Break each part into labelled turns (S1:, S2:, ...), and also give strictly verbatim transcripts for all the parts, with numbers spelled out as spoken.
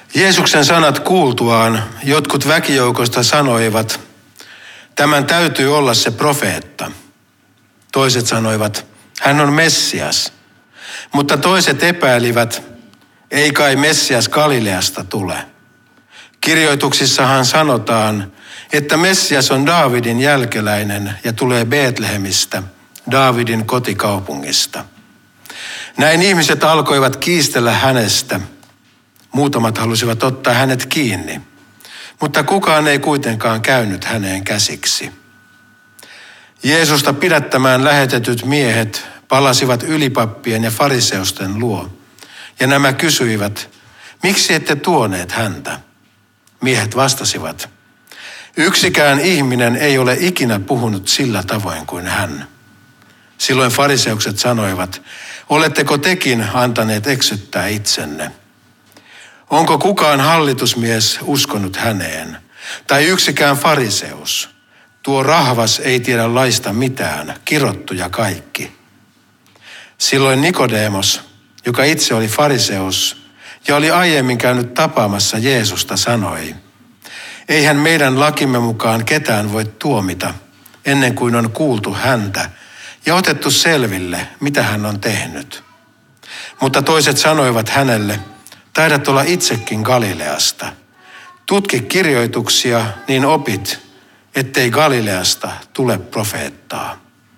S1: Jeesuksen sanat kuultuaan jotkut väkijoukosta sanoivat, tämän täytyy olla se profeetta. Toiset sanoivat, hän on Messias. Mutta toiset epäilivät, ei kai Messias Galileasta tule. Kirjoituksissahan sanotaan, että Messias on Daavidin jälkeläinen ja tulee Betlehemistä, Daavidin kotikaupungista. Näin ihmiset alkoivat kiistellä hänestä. Muutamat halusivat ottaa hänet kiinni, mutta kukaan ei kuitenkaan käynyt häneen käsiksi. Jeesusta pidättämään lähetetyt miehet palasivat ylipappien ja fariseusten luo, ja nämä kysyivät, miksi ette tuoneet häntä? Miehet vastasivat, yksikään ihminen ei ole ikinä puhunut sillä tavoin kuin hän. Silloin fariseukset sanoivat, oletteko tekin antaneet eksyttää itsenne? Onko kukaan hallitusmies uskonut häneen? Tai yksikään fariseus? Tuo rahvas ei tiedä laista mitään, kirottuja kaikki. Silloin Nikodeemos, joka itse oli fariseus ja oli aiemmin käynyt tapaamassa Jeesusta, sanoi, eihän meidän lakimme mukaan ketään voi tuomita ennen kuin on kuultu häntä ja otettu selville, mitä hän on tehnyt. Mutta toiset sanoivat hänelle, taidat olla itsekin Galileasta. Tutki kirjoituksia, niin opit, ettei Galileasta tule profeettaa.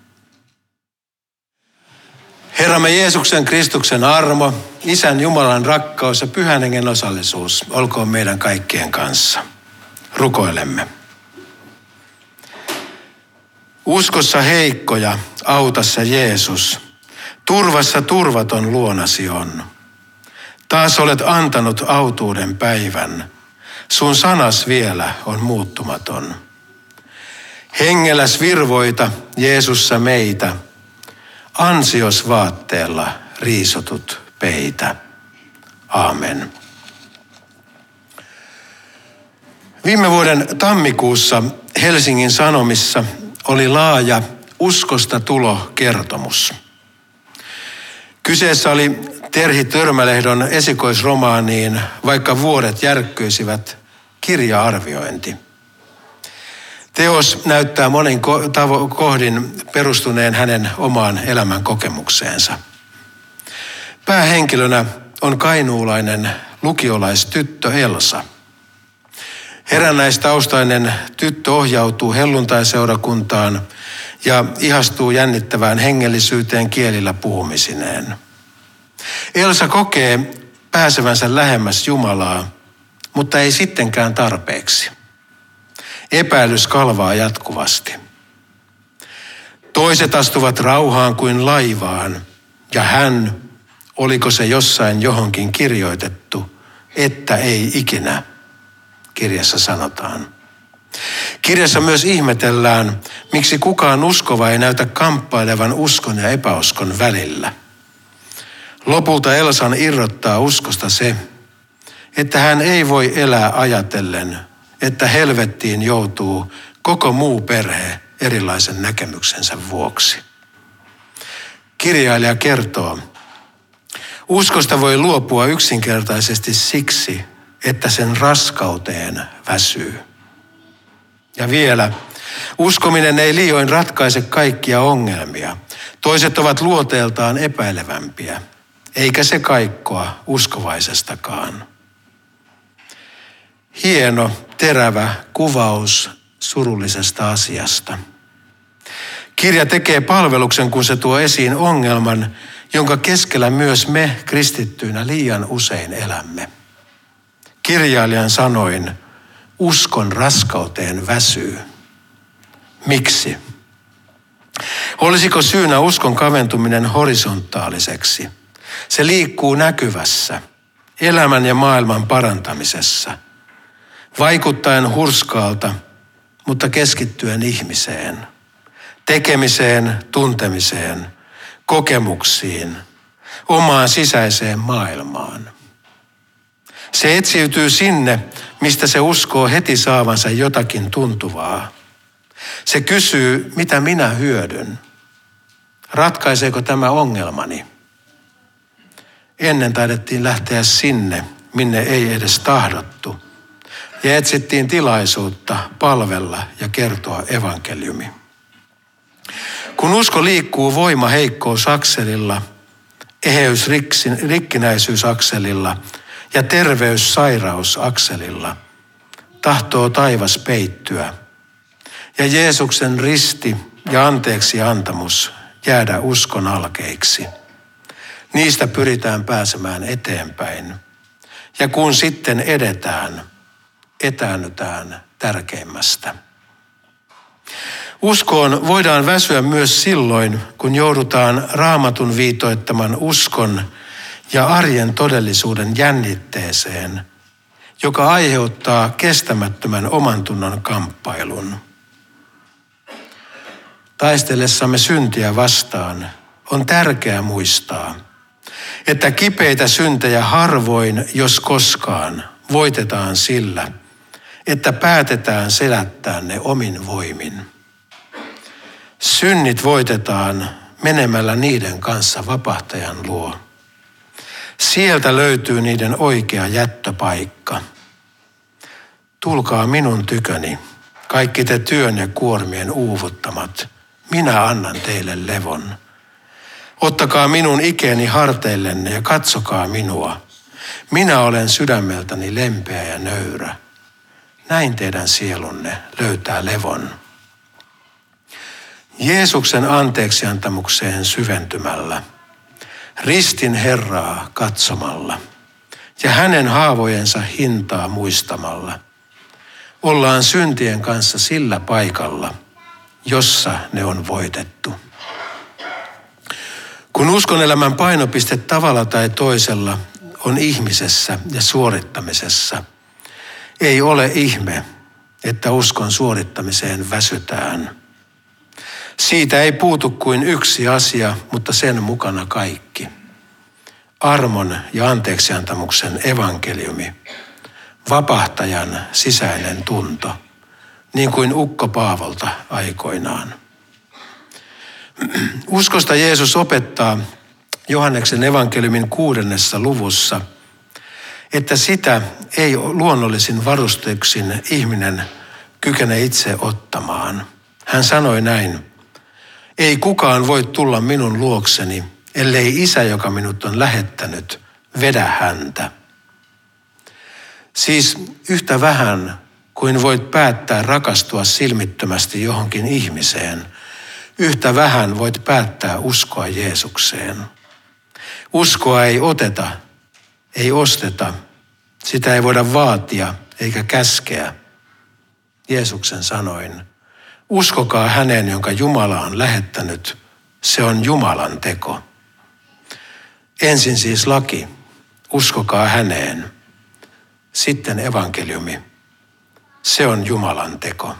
S1: Herramme Jeesuksen Kristuksen armo, Isän Jumalan rakkaus ja Pyhän Hengen osallisuus olkoon meidän kaikkien kanssa. Rukoilemme. Uskossa heikkoja, autassa Jeesus, turvassa turvaton luonasi on. Taas olet antanut autuuden päivän, sun sanas vielä on muuttumaton. Hengelläs virvoita Jeesussa meitä, ansios vaatteella riisotut peitä. Aamen. Viime vuoden tammikuussa Helsingin Sanomissa oli laaja uskosta tulo kertomus. Kyseessä oli Terhi Törmälehdon esikoisromaaniin, vaikka vuodet järkkyisivät, kirja-arviointi. Teos näyttää monin kohdin perustuneen hänen omaan elämän kokemukseensa. Päähenkilönä on kainuulainen lukiolaistyttö Elsa. Herännäistaustainen tyttö ohjautuu helluntaiseurakuntaan ja ihastuu jännittävään hengellisyyteen kielillä puhumisineen. Elsa kokee pääsevänsä lähemmäs Jumalaa, mutta ei sittenkään tarpeeksi. Epäilys kalvaa jatkuvasti. Toiset astuvat rauhaan kuin laivaan, ja hän, oliko se jossain johonkin kirjoitettu, että ei ikinä, kirjassa sanotaan. Kirjassa myös ihmetellään, miksi kukaan uskova ei näytä kamppailevan uskon ja epäuskon välillä. Lopulta Elsan irrottaa uskosta se, että hän ei voi elää ajatellen, että helvettiin joutuu koko muu perhe erilaisen näkemyksensä vuoksi. Kirjailija kertoo, uskosta voi luopua yksinkertaisesti siksi, että sen raskauteen väsyy. Ja vielä, uskominen ei liioin ratkaise kaikkia ongelmia. Toiset ovat luonteeltaan epäilevämpiä, eikä se kaikkoa uskovaisestakaan. Hieno, terävä kuvaus surullisesta asiasta. Kirja tekee palveluksen, kun se tuo esiin ongelman, jonka keskellä myös me kristittyinä liian usein elämme. Kirjailijan sanoin, uskon raskauteen väsyy. Miksi? Olisiko syynä uskon kaventuminen horisontaaliseksi? Se liikkuu näkyvässä, elämän ja maailman parantamisessa, vaikuttaen hurskaalta, mutta keskittyen ihmiseen, tekemiseen, tuntemiseen, kokemuksiin, omaan sisäiseen maailmaan. Se etsiytyy sinne, mistä se uskoo heti saavansa jotakin tuntuvaa. Se kysyy, mitä minä hyödyn? Ratkaiseeko tämä ongelmani? Ennen taidettiin lähteä sinne, minne ei edes tahdottu, ja etsittiin tilaisuutta palvella ja kertoa evankeliumi. Kun usko liikkuu voima heikkous akselilla, eheys rikkinäisyys akselilla ja terveys sairaus akselilla, tahtoo taivas peittyä ja Jeesuksen risti ja anteeksi antamus jäädä uskon alkeiksi. Niistä pyritään pääsemään eteenpäin. Ja kun sitten edetään, etäännytään tärkeimmästä. Uskoon voidaan väsyä myös silloin, kun joudutaan Raamatun viitoittaman uskon ja arjen todellisuuden jännitteeseen, joka aiheuttaa kestämättömän omantunnon kamppailun. Taistellessamme syntiä vastaan on tärkeää muistaa, että kipeitä syntejä harvoin, jos koskaan, voitetaan sillä, että päätetään selättää ne omin voimin. Synnit voitetaan menemällä niiden kanssa vapahtajan luo. Sieltä löytyy niiden oikea jättöpaikka. Tulkaa minun tyköni, kaikki te työn ja kuormien uuvuttamat. Minä annan teille levon. Ottakaa minun ikeeni harteillenne ja katsokaa minua. Minä olen sydämeltäni lempeä ja nöyrä. Näin teidän sielunne löytää levon. Jeesuksen anteeksiantamukseen syventymällä, ristin Herraa katsomalla ja hänen haavojensa hintaa muistamalla, ollaan syntien kanssa sillä paikalla, jossa ne on voitettu. Kun uskon elämän painopiste tavalla tai toisella on ihmisessä ja suorittamisessa, ei ole ihme, että uskon suorittamiseen väsytään. Siitä ei puutu kuin yksi asia, mutta sen mukana kaikki. Armon ja anteeksiantamuksen evankeliumi, vapahtajan sisäinen tunto, niin kuin ukko Paavolta aikoinaan. Uskosta Jeesus opettaa Johanneksen evankeliumin kuudennessa luvussa, että sitä ei luonnollisin varustuksin ihminen kykene itse ottamaan. Hän sanoi näin: ei kukaan voi tulla minun luokseni, ellei Isä, joka minut on lähettänyt, vedä häntä. Siis yhtä vähän kuin voit päättää rakastua silmittömästi johonkin ihmiseen, yhtä vähän voit päättää uskoa Jeesukseen. Uskoa ei oteta, ei osteta, sitä ei voida vaatia eikä käskeä. Jeesuksen sanoin: uskokaa häneen, jonka Jumala on lähettänyt, se on Jumalan teko. Ensin siis laki, uskokaa häneen. Sitten evankeliumi, se on Jumalan teko.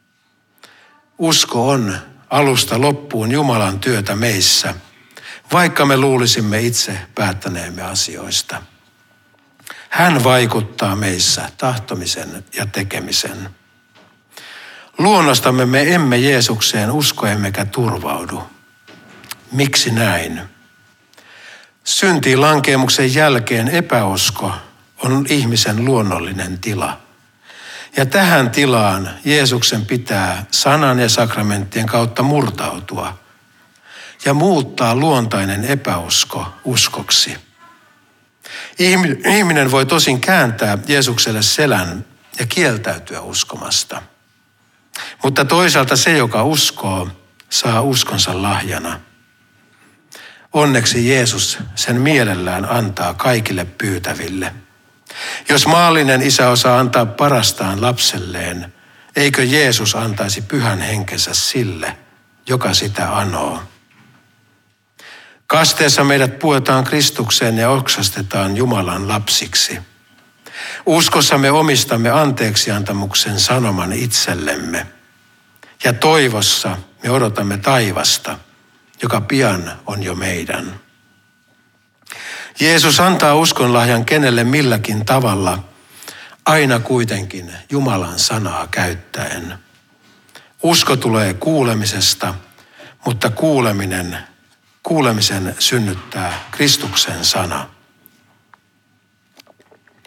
S1: Usko on alusta loppuun Jumalan työtä meissä, vaikka me luulisimme itse päättäneemme asioista. Hän vaikuttaa meissä tahtomisen ja tekemisen. Luonnostamme me emme Jeesukseen usko emmekä turvaudu. Miksi näin? Syntiin lankeemuksen jälkeen epäusko on ihmisen luonnollinen tila. Ja tähän tilaan Jeesuksen pitää sanan ja sakramenttien kautta murtautua ja muuttaa luontainen epäusko uskoksi. Ihminen voi tosin kääntää Jeesukselle selän ja kieltäytyä uskomasta. Mutta toisaalta se, joka uskoo, saa uskonsa lahjana. Onneksi Jeesus sen mielellään antaa kaikille pyytäville. Jos maallinen isä osaa antaa parastaan lapselleen, eikö Jeesus antaisi pyhän henkensä sille, joka sitä anoo? Kasteessa meidät puetaan Kristukseen ja oksastetaan Jumalan lapsiksi. Uskossa me omistamme anteeksiantamuksen sanoman itsellemme. Ja toivossa me odotamme taivasta, joka pian on jo meidän. Jeesus antaa uskonlahjan kenelle milläkin tavalla, aina kuitenkin Jumalan sanaa käyttäen. Usko tulee kuulemisesta, mutta kuuleminen, kuulemisen synnyttää Kristuksen sana.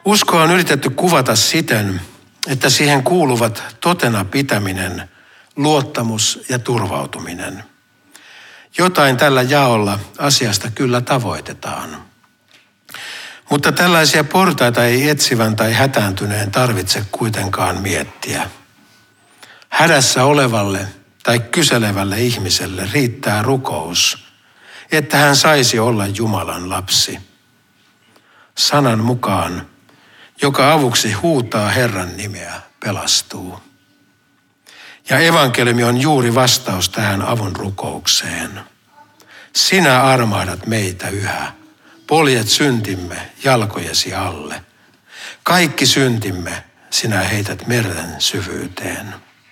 S1: Uskoa on yritetty kuvata siten, että siihen kuuluvat totena pitäminen, luottamus ja turvautuminen. Jotain tällä jaolla asiasta kyllä tavoitetaan. Mutta tällaisia portaita ei etsivän tai hätääntyneen tarvitse kuitenkaan miettiä. Hädässä olevalle tai kyselevälle ihmiselle riittää rukous, että hän saisi olla Jumalan lapsi. Sanan mukaan, joka avuksi huutaa Herran nimeä, pelastuu. Ja evankeliumi on juuri vastaus tähän avun rukoukseen. Sinä armahdat meitä yhä, poljet syntimme jalkojesi alle. Kaikki syntimme sinä heität meren syvyyteen.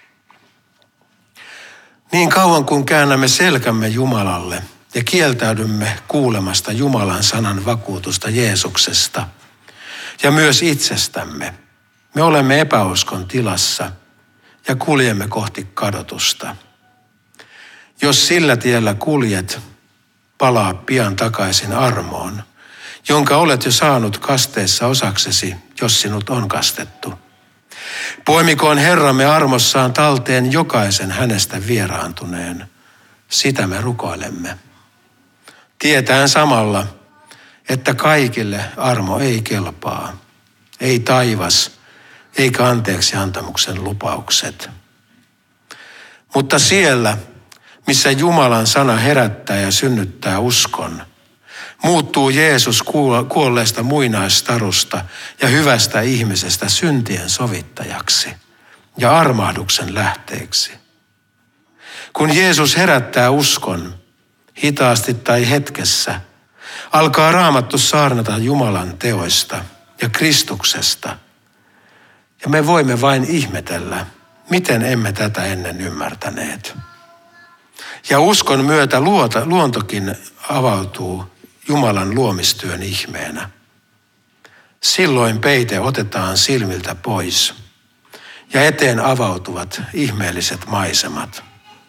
S1: Niin kauan kun käännämme selkämme Jumalalle ja kieltäydymme kuulemasta Jumalan sanan vakuutusta Jeesuksesta ja myös itsestämme, me olemme epäuskon tilassa ja kuljemme kohti kadotusta. Jos sillä tiellä kuljet, palaa pian takaisin armoon, jonka olet jo saanut kasteessa osaksesi, jos sinut on kastettu. Poimikoon Herramme armossaan talteen jokaisen hänestä vieraantuneen. Sitä me rukoilemme. Tietäen samalla, että kaikille armo ei kelpaa, ei taivas, eikä anteeksi antamuksen lupaukset. Mutta siellä, missä Jumalan sana herättää ja synnyttää uskon, muuttuu Jeesus kuolleesta muinaistarusta ja hyvästä ihmisestä syntien sovittajaksi ja armahduksen lähteeksi. Kun Jeesus herättää uskon, hitaasti tai hetkessä, alkaa Raamattu saarnata Jumalan teoista ja Kristuksesta. Ja me voimme vain ihmetellä, miten emme tätä ennen ymmärtäneet. Ja uskon myötä luota, luontokin avautuu Jumalan luomistyön ihmeenä. Silloin peite otetaan silmiltä pois ja eteen avautuvat ihmeelliset maisemat.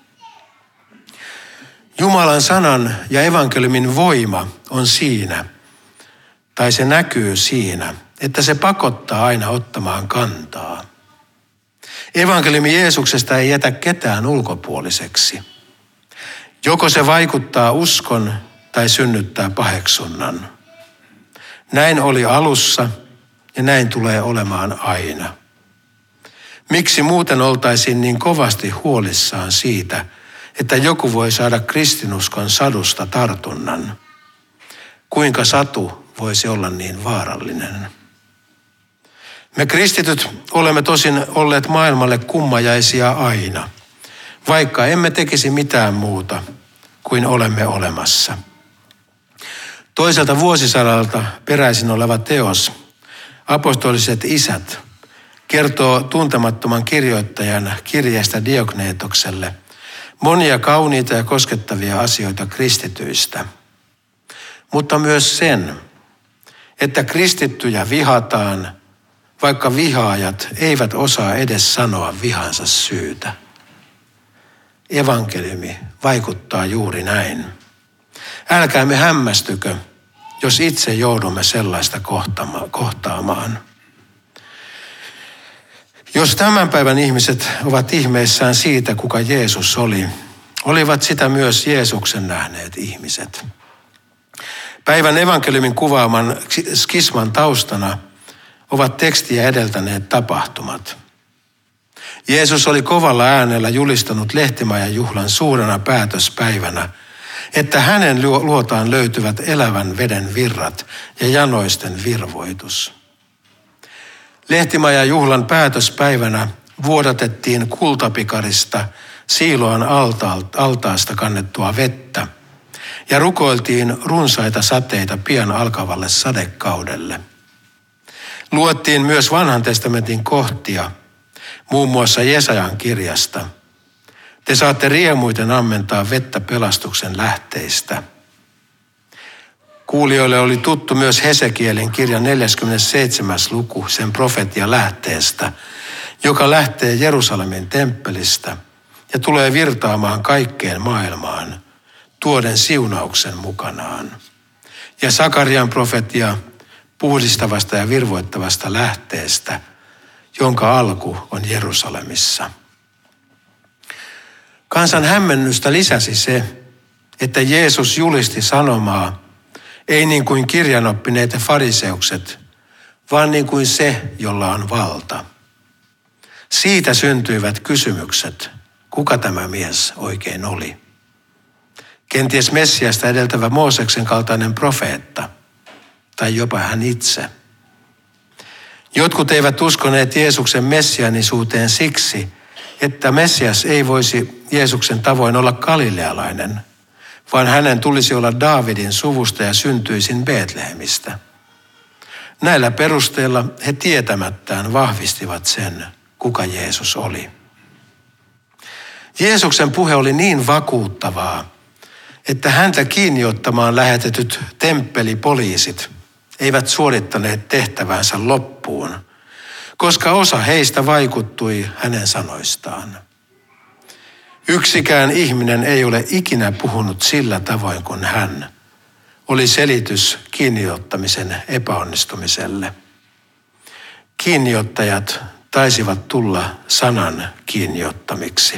S1: Jumalan sanan ja evankeliumin voima on siinä, tai se näkyy siinä, että se pakottaa aina ottamaan kantaa. Evankeliumi Jeesuksesta ei jätä ketään ulkopuoliseksi. Joko se vaikuttaa uskon tai synnyttää paheksunnan. Näin oli alussa ja näin tulee olemaan aina. Miksi muuten oltaisiin niin kovasti huolissaan siitä, että joku voi saada kristinuskon sadusta tartunnan? Kuinka satu voisi olla niin vaarallinen? Me kristityt olemme tosin olleet maailmalle kummajaisia aina, vaikka emme tekisi mitään muuta kuin olemme olemassa. Toiselta vuosisadalta peräisin oleva teos, Apostoliset isät, kertoo tuntemattoman kirjoittajan kirjeestä Diogneetokselle monia kauniita ja koskettavia asioita kristityistä, mutta myös sen, että kristittyjä vihataan, vaikka vihaajat eivät osaa edes sanoa vihansa syytä. Evankeliumi vaikuttaa juuri näin. Älkäämme hämmästykö, jos itse joudumme sellaista kohtaamaan. Jos tämän päivän ihmiset ovat ihmeissään siitä, kuka Jeesus oli, olivat sitä myös Jeesuksen nähneet ihmiset. Päivän evankeliumin kuvaaman skisman taustana ovat tekstiä edeltäneet tapahtumat. Jeesus oli kovalla äänellä julistanut lehtimajan juhlan suurena päätöspäivänä, että hänen luotaan löytyvät elävän veden virrat ja janoisten virvoitus. Lehtimajan juhlan päätöspäivänä vuodatettiin kultapikarista Siiloan altaasta kannettua vettä ja rukoiltiin runsaita sateita pian alkavalle sadekaudelle. Luettiin myös vanhan testamentin kohtia, muun muassa Jesajan kirjasta. Te saatte riemuiten ammentaa vettä pelastuksen lähteistä. Kuulijoille oli tuttu myös Hesekielin kirjan neljäskymmenesseitsemäs luku sen profetia lähteestä, joka lähtee Jerusalemin temppelistä ja tulee virtaamaan kaikkeen maailmaan, tuoden siunauksen mukanaan. Ja Sakarian profetia puhdistavasta ja virvoittavasta lähteestä, jonka alku on Jerusalemissa. Kansan hämmennystä lisäsi se, että Jeesus julisti sanomaa, ei niin kuin kirjanoppineet ja fariseukset, vaan niin kuin se, jolla on valta. Siitä syntyivät kysymykset, kuka tämä mies oikein oli. Kenties Messiasta edeltävä Mooseksen kaltainen profeetta, tai jopa hän itse. Jotkut eivät uskoneet Jeesuksen messianisuuteen siksi, että Messias ei voisi Jeesuksen tavoin olla galilealainen, vaan hänen tulisi olla Daavidin suvusta ja syntyisin Betlehemistä. Näillä perusteilla he tietämättään vahvistivat sen, kuka Jeesus oli. Jeesuksen puhe oli niin vakuuttavaa, että häntä kiinni ottamaan lähetetyt temppelipoliisit eivät suorittaneet tehtävänsä loppuun, koska osa heistä vaikuttui hänen sanoistaan. Yksikään ihminen ei ole ikinä puhunut sillä tavoin kuin hän, oli selitys kiinniottamisen epäonnistumiselle. Kiinniottajat taisivat tulla sanan kiinniottamiksi.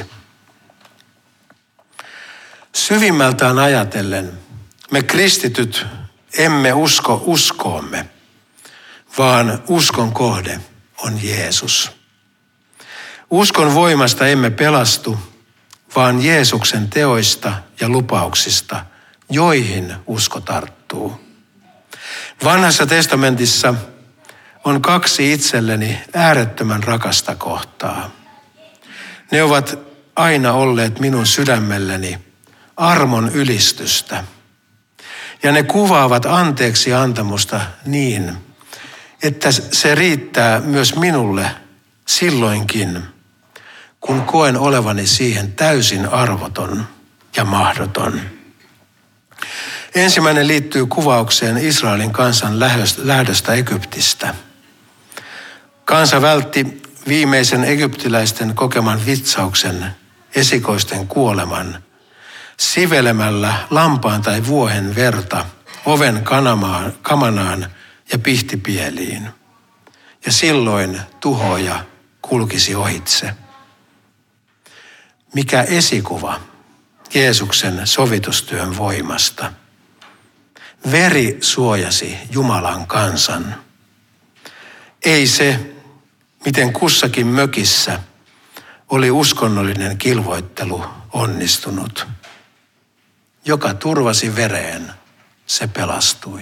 S1: Syvimmältään ajatellen me kristityt emme usko uskoomme, vaan uskon kohde on Jeesus. Uskon voimasta emme pelastu, vaan Jeesuksen teoista ja lupauksista, joihin usko tarttuu. Vanhassa testamentissa on kaksi itselleni äärettömän rakasta kohtaa. Ne ovat aina olleet minun sydämelleni armon ylistystä. Ja ne kuvaavat anteeksi antamusta niin, että se riittää myös minulle silloinkin, kun koen olevani siihen täysin arvoton ja mahdoton. Ensimmäinen liittyy kuvaukseen Israelin kansan lähdöstä Egyptistä. Kansa vältti viimeisen egyptiläisten kokeman vitsauksen, esikoisten kuoleman, sivelemällä lampaan tai vuohen verta oven kanamaan, kamanaan ja pihtipieliin. Ja silloin tuhoaja kulkisi ohitse. Mikä esikuva Jeesuksen sovitustyön voimasta. Veri suojasi Jumalan kansan. Ei se, miten kussakin mökissä oli uskonnollinen kilvoittelu onnistunut. Joka turvasi vereen, se pelastui.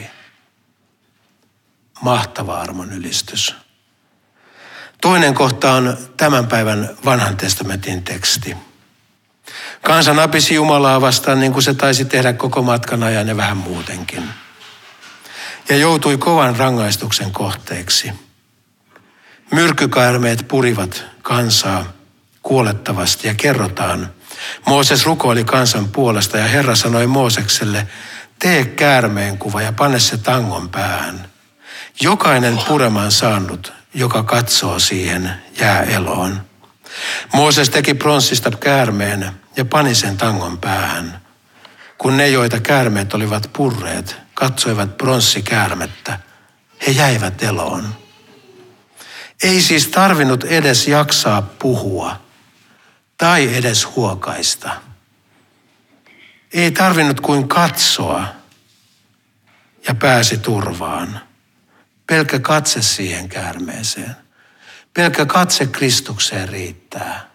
S1: Mahtava armon ylistys. Toinen kohta on tämän päivän vanhan testamentin teksti. Kansa napisi Jumalaa vastaan niin kuin se taisi tehdä koko matkan ajan ja vähän muutenkin. Ja joutui kovan rangaistuksen kohteeksi. Myrkkykäärmeet purivat kansaa kuolettavasti ja kerrotaan. Mooses rukoili kansan puolesta ja Herra sanoi Moosekselle, tee käärmeen kuva ja pane se tangon päähän. Jokainen pureman saanut, joka katsoo siihen, jää eloon. Mooses teki pronssista käärmeen ja pani sen tangon päähän. Kun ne, joita käärmeet olivat purreet, katsoivat pronssikäärmettä, he jäivät eloon. Ei siis tarvinnut edes jaksaa puhua tai edes huokaista. Ei tarvinnut kuin katsoa ja pääsi turvaan. Pelkkä katse siihen käärmeeseen. Pelkkä katse Kristukseen riittää.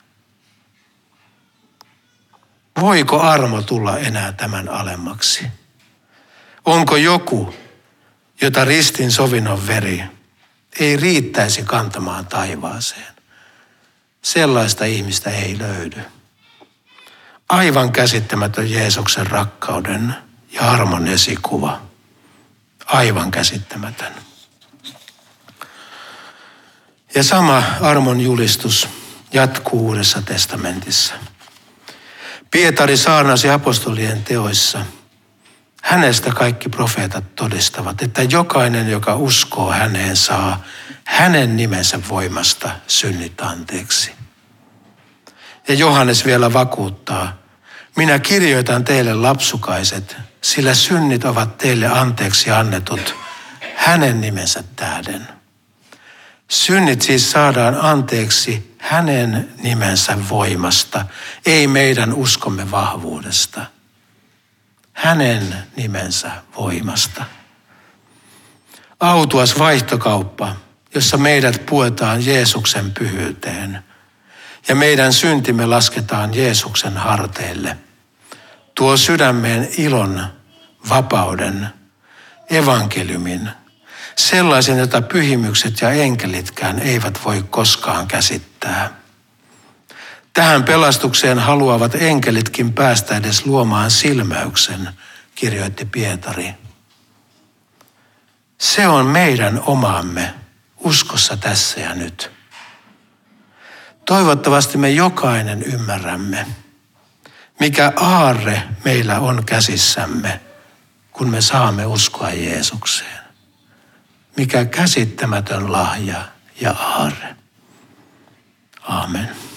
S1: Voiko armo tulla enää tämän alemmaksi? Onko joku, jota ristin sovinnon veri ei riittäisi kantamaan taivaaseen? Sellaista ihmistä ei löydy. Aivan käsittämätön Jeesuksen rakkauden ja armon esikuva. Aivan käsittämätön. Ja sama armon julistus jatkuu Uudessa testamentissa. Pietari saarnasi apostolien teoissa. Hänestä kaikki profeetat todistavat, että jokainen, joka uskoo häneen, saa hänen nimensä voimasta synnit anteeksi. Ja Johannes vielä vakuuttaa, minä kirjoitan teille lapsukaiset, sillä synnit ovat teille anteeksi annetut hänen nimensä tähden. Synnit siis saadaan anteeksi hänen nimensä voimasta, ei meidän uskomme vahvuudesta. Hänen nimensä voimasta. Autuas vaihtokauppa, jossa meidät puetaan Jeesuksen pyhyyteen ja meidän syntimme lasketaan Jeesuksen harteille. Tuo sydämeen ilon, vapauden, evankeliumin, sellaisen, jota pyhimykset ja enkelitkään eivät voi koskaan käsittää. Tähän pelastukseen haluavat enkelitkin päästä edes luomaan silmäyksen, kirjoitti Pietari. Se on meidän omaamme uskossa tässä ja nyt. Toivottavasti me jokainen ymmärrämme, mikä aarre meillä on käsissämme, kun me saamme uskoa Jeesukseen. Mikä käsittämätön lahja ja aarre. Aamen.